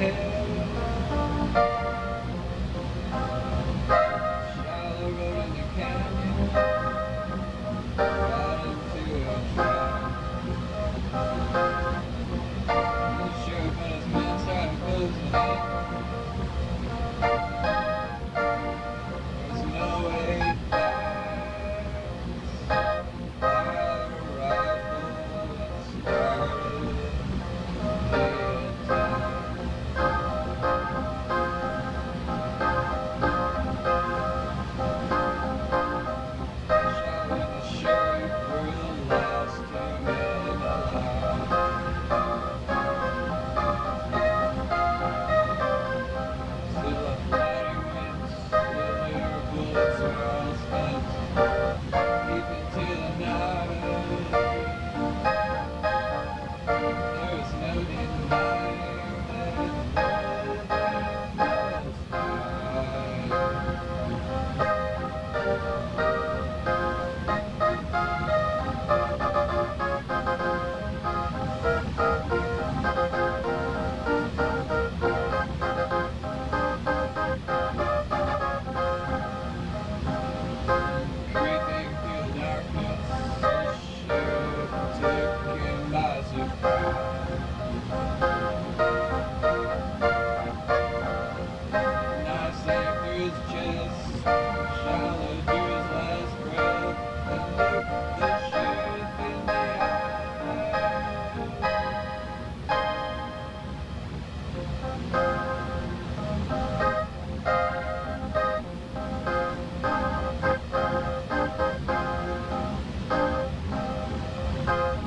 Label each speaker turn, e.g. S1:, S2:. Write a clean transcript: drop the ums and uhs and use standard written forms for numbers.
S1: Shallow road in the canyon, got into a trap. The sheriff and his men started closing in. There's no way back. I got a rifle and started the attack. Shot with the sheriff for the last 2 minutes alive. Still a fighting winds, still your bullets are all spent. Keep it to the night. There's no denying that nothing was right. Creeping through the darkness, the sheriff took him by surprise. Knife sank through his chest, Shallow drew his last breath, and looked the sheriff in the eye.